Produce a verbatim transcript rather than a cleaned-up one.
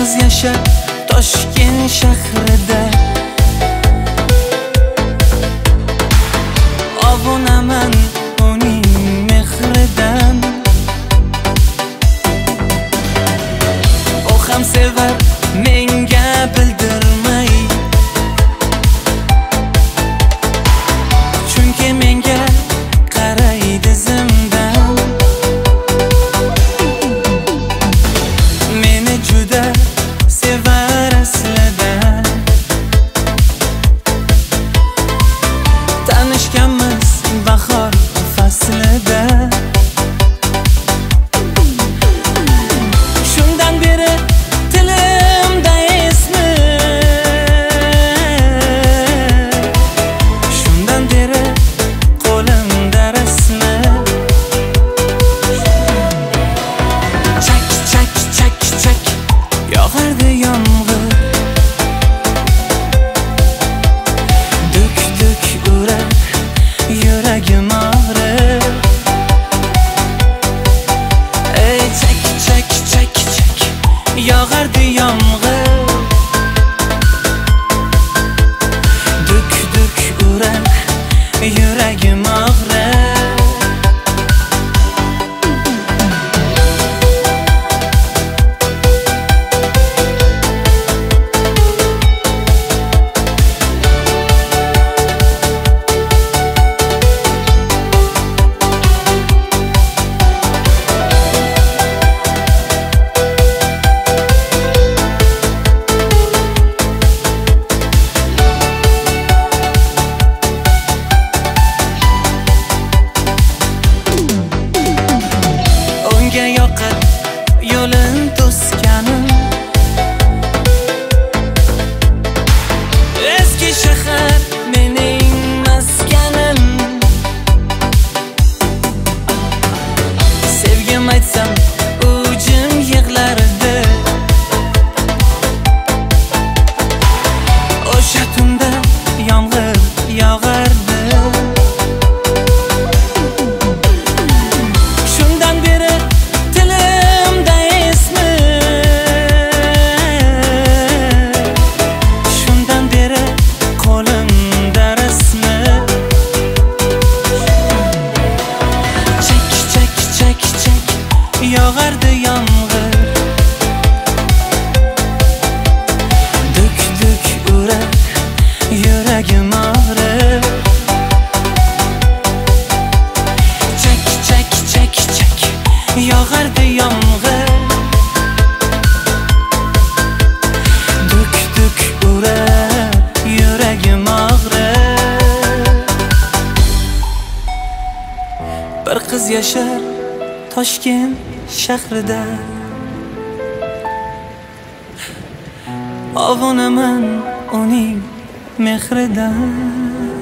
qiz yashar Toshkent shahrida. Obunaman uning mehridan. O ham sevar menga bildirmay, chunki menga qaraydi zimdan. Meni juda sevar aslida. Tanishganmiz bahor faslida. Shundan beri tilimda esmi, shundan beri qo'limda rasmi. Chak chak chak chak yog'ardi yomg'ir, duk duk urar yuragim og'rir. Ey chak chak chak chak yog'ardi yomg'ir, duk duk urar yuragim og'rir. Unga yoqib yo'lin to'sganim, eski shahar mening maskanim. Sevgim aytsam u jim yig'lardi. O'sha tunda yomg'ir yog'ardi. Shundan beri tilimda esmi, shundan beri qo'limda rasmi. Chak chak chak chak yog'ardi yomg'ir, duk duk urar yuragim og'rir. Chak chak chak chak yog'ardi yomg'ir, duk duk urar yuragim og'rir. Bir qiz yashar Toshkent shahrida. Obunaman uning mehridan.